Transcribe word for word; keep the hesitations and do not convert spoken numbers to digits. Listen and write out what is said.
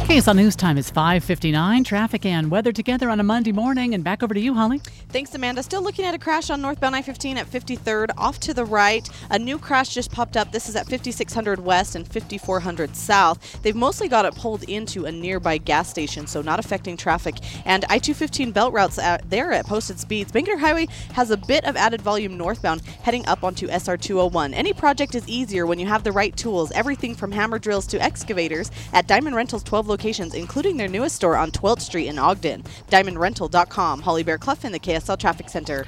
K S L News Time is five fifty-nine. Traffic and weather together on a Monday morning. And back over to you, Holly. Thanks, Amanda. Still looking at a crash on northbound I fifteen at fifty-third. Off to the right, a new crash just popped up. This is at fifty-six hundred west and fifty-four hundred south. They've mostly got it pulled into a nearby gas station, so not affecting traffic. And I two fifteen belt routes at, there at posted speeds. Banker Highway has a bit of added volume northbound heading up onto S R two oh one. Any project is easier when you have the right tools. Everything from hammer drills to excavators at Diamond Rental's twelve locations, including their newest store on twelfth Street in Ogden. diamond rental dot com. Holly Bear Clough in the K S L Traffic Center.